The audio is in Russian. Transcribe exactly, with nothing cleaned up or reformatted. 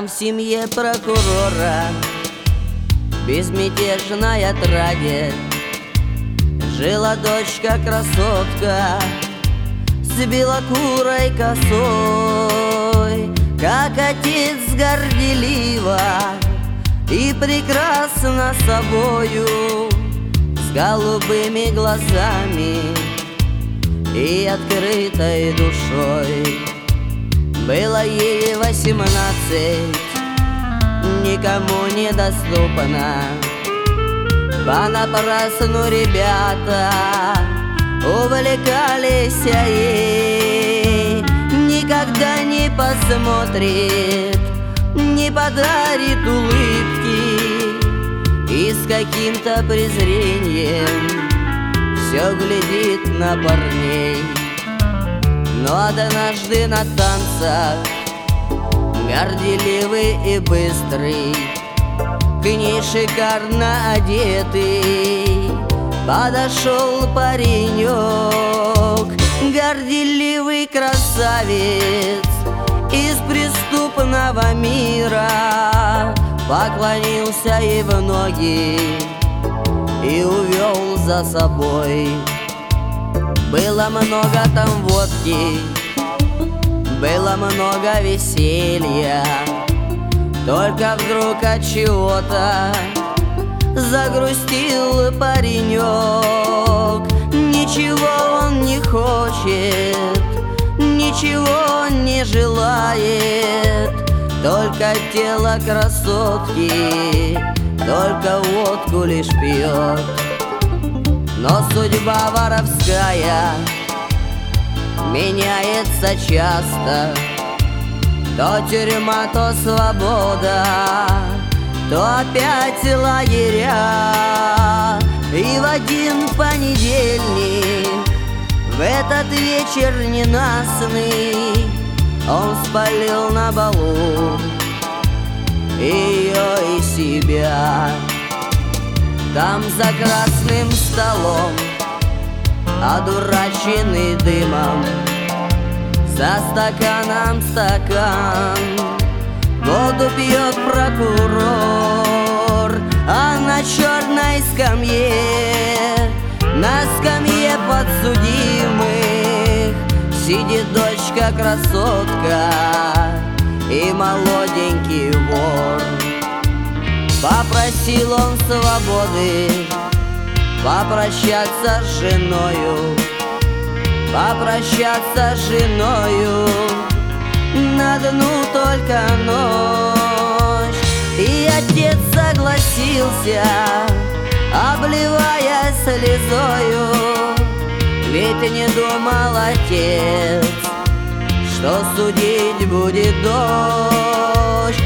Там в семье прокурора безмятежная отраде жила дочка-красотка с белокурой косой, как отец горделива и прекрасна собою, с голубыми глазами и открытой душой. Было ей восемнадцать, никому недоступно. Понапрасну ребята увлекались ей. Никогда не посмотрит, не подарит улыбки, и с каким-то презрением все глядит на парней. Но однажды на танцах, горделивый и быстрый, к ней шикарно одетый подошел паренек. Горделивый красавец из преступного мира поклонился ей в ноги и увел за собой. Было много там водки, было много веселья, только вдруг от чего-то загрустил паренек. Ничего он не хочет, ничего он не желает, только тело красотки, только водку лишь пьет. Но судьба воровская меняется часто, то тюрьма, то свобода, то опять лагеря. И в один понедельник, в этот вечер ненастный, он спалил на балу ее и себя. Там за красным столом, одураченный дымом, за стаканом стакан воду пьет прокурор. А на черной скамье, на скамье подсудимых сидит дочка-красотка и молоденький вор. Попросил он свободы попрощаться с женою, попрощаться с женою на одну только ночь. И отец согласился, обливая слезою, ведь не думал отец, что судить будет дочь.